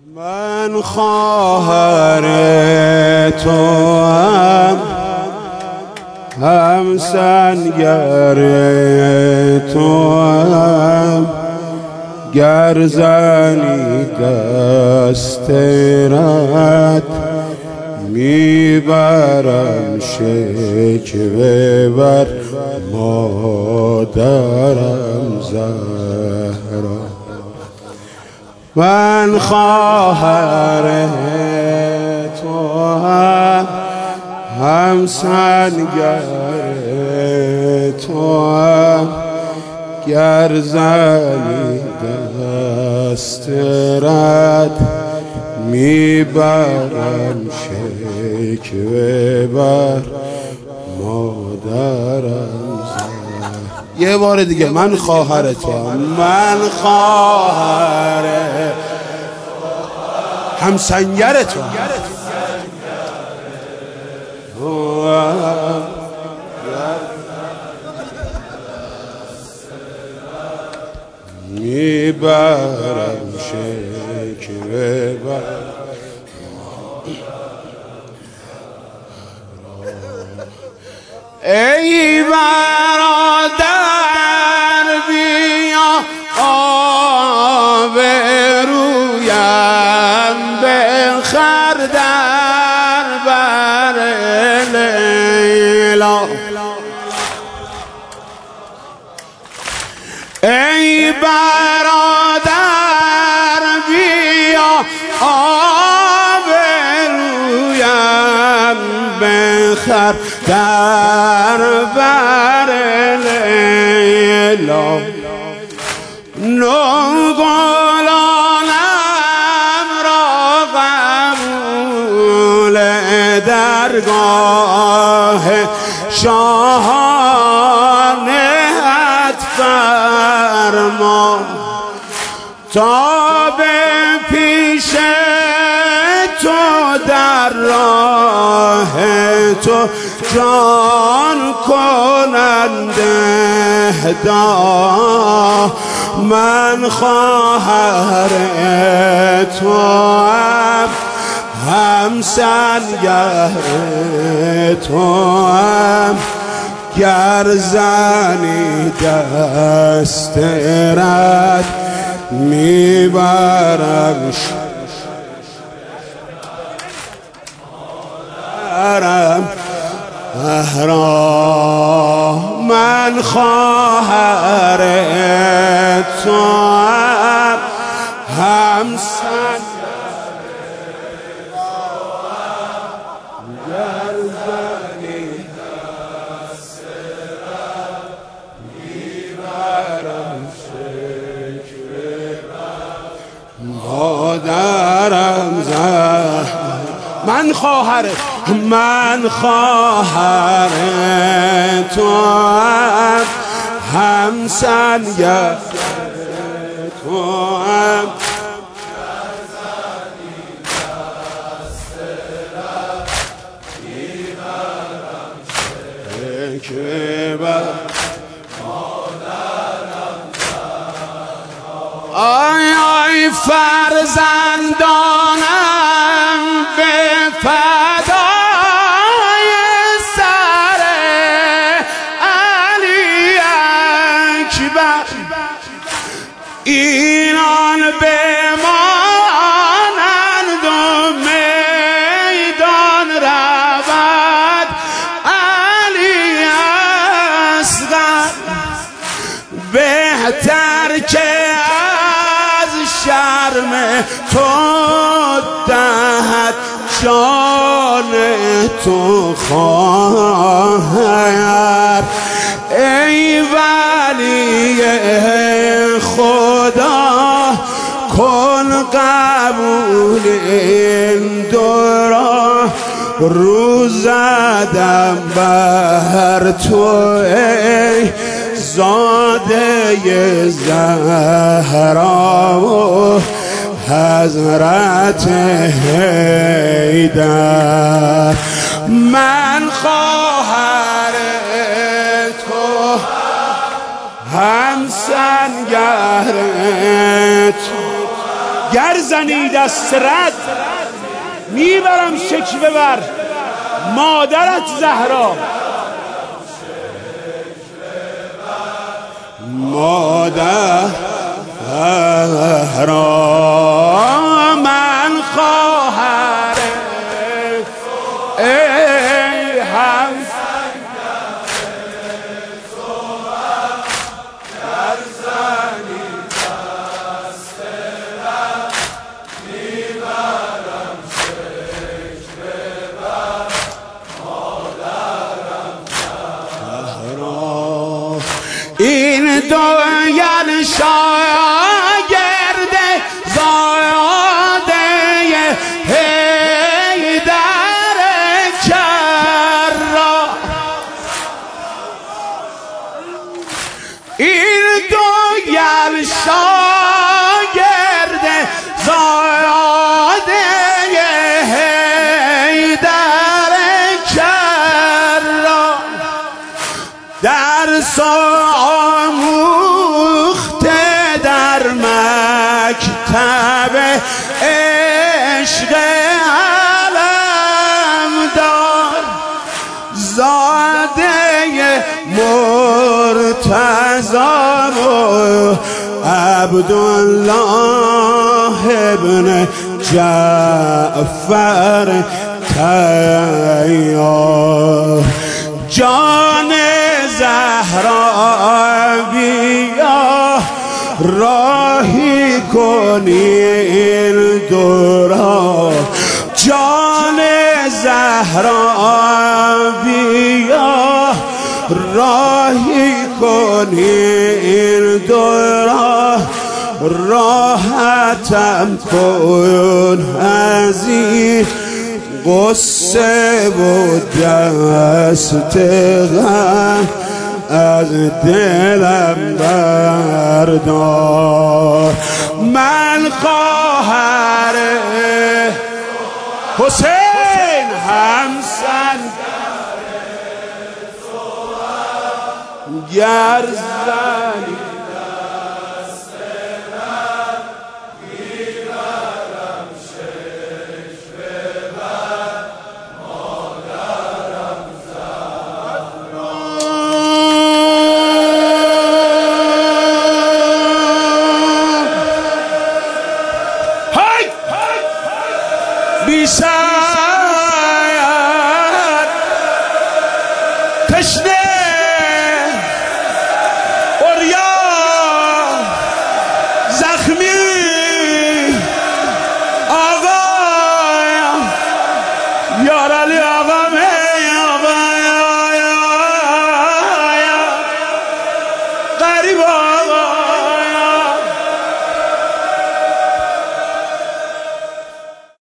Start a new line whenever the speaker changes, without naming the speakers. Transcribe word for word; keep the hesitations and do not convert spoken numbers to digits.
من خواهر تو هم هم سنگر تو هم گر زنی دست رد میبرم شکوه بر مادرم زهرا. من خواهر تو هم هم سنگر تو هم گر زنی دست رد میبرم شکوه بر مادرم زهرا. یه بار دیگه من خواهر تو هم من خواهر هم سنگر تو هم میبرم شکوه بر. ای برادر بیا آبرویم بخر در بر لیلا. ای برادر بیا آبرویم بخر در بر لیلا. نوگلانم را قبول درگاه شاهانت فرما تا به پیش تو در راه تو جان کننده دا. من خواهر تو هم هم سنگر تو هم گر زنی دست رد میبرم شرم زهرا. من خواهر تو هم هم سنگر گر زنی دست رد میبرم شکوه بر مادرم زهرا. من خواهر من خواهر تو هم هم سنگر تو هم گر زنی دست رد میبرم شکوه بر مادرم زهرا. آی آی فرزندانم به فدای سر علی اکبر اینان بمانند و میدان رود علی اصغر. بهتر که از شرم تو دهد جان تو خواهر. ای ولی خدا کن قبول این دورا رو زدم بر تو ای زاده زهرا و حضرت حیدر. من خواهر تو هم سنگر تو گر زنی دست رد میبرم شکوه بر مادرت زهرا. مادر زهرا من خواهر ای هم این دویل شاگرد زاده حیدر کرا، این دویل شاگرد زاده حیدر کرا، درس آموخته در مکتب عشق علمدار، زاده مرتضی و عبدالله ابن جعفر طیار. جان زهرا بیا راهی کنی این دورا، جان زهرا بیا راهی کنی این دورا، راحتم کن از این قصه و دست غم از دلم بردار. من خواهر حسین همسن گر زنی بیشتر تشنه اوریا زخمی آقا یار علی آقا